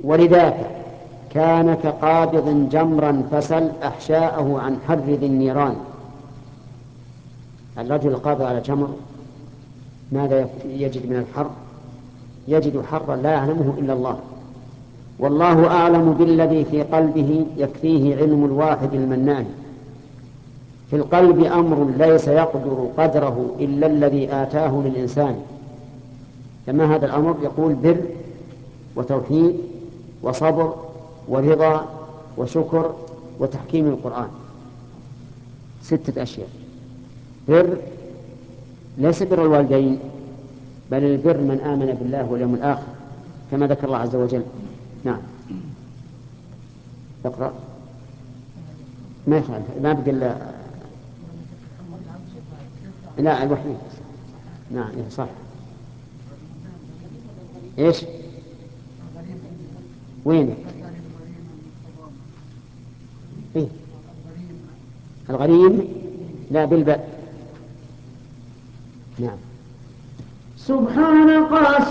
ولذاك كان كقابض جمرا فسل أحشاءه عن حر ذي النيران. الرجل القابض على جمر ماذا يجد من الحر؟ يجد حرا لا يعلمه إلا الله، والله أعلم بالذي في قلبه، يكفيه علم الواحد المنان. في القلب أمر ليس يقدر قدره إلا الذي آتاه للإنسان. كما هذا الأمر يقول بر وتوحيد وصبر ورضا وشكر وتحكيم القرآن، 6 أشياء. بر ليس بر الوالدين، بل البر من آمن بالله واليوم الآخر كما ذكر الله عز وجل. نعم. اقرأ. ما يخالف، ما بقى لا الوحيد. نعم صح. ايش؟ وين؟ إيه؟ الغريم لا بالباء. نعم. سبحان قاسم